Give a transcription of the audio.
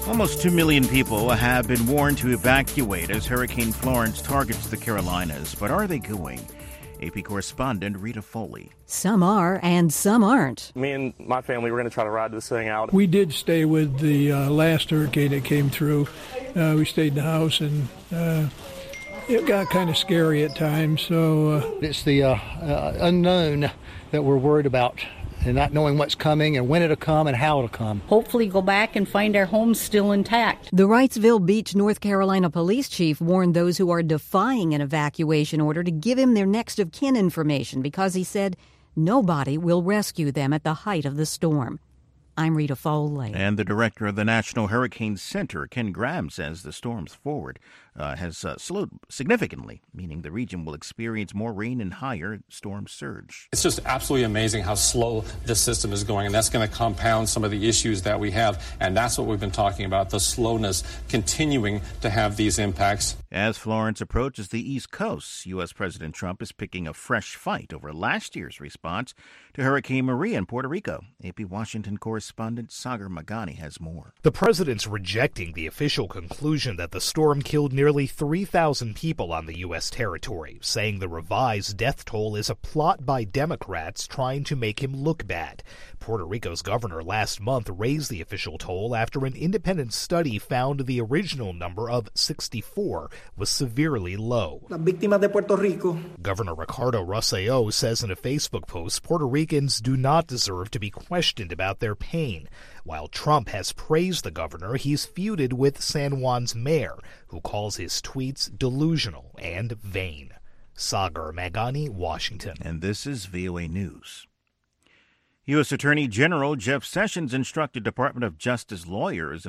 Almost 2 million people have been warned to evacuate as Hurricane Florence targets the Carolinas. But are they going? AP correspondent Rita Foley. Some are and some aren't. Me and my family were going to try to ride this thing out. We did stay with the last hurricane that came through. We stayed in the house, and it got kind of scary at times. So it's the unknown that we're worried about, and not knowing what's coming and when it'll come and how it'll come. Hopefully go back and find our homes still intact. The Wrightsville Beach, North Carolina police chief warned those who are defying an evacuation order to give him their next of kin information because he said nobody will rescue them at the height of the storm. I'm Rita Foley. And the director of the National Hurricane Center, Ken Graham, says the storm's forward has slowed significantly, meaning the region will experience more rain and higher storm surge. It's just absolutely amazing how slow this system is going, and that's going to compound some of the issues that we have, and that's what we've been talking about, the slowness continuing to have these impacts. As Florence approaches the East Coast, U.S. President Trump is picking a fresh fight over last year's response to Hurricane Maria in Puerto Rico. AP Washington correspondent Sagar Magani has more. The president's rejecting the official conclusion that the storm killed nearly 3,000 people on the U.S. territory, saying the revised death toll is a plot by Democrats trying to make him look bad. Puerto Rico's governor last month raised the official toll after an independent study found the original number of 64 was severely low. Las víctimas de Puerto Rico. Governor Ricardo Rosselló says in a Facebook post Puerto Ricans do not deserve to be questioned about their pain. While Trump has praised the governor, he's feuded with San Juan's mayor, who calls his tweets delusional and vain. Sagar Magani, Washington. And this is VOA News. U.S. Attorney General Jeff Sessions instructed Department of Justice lawyers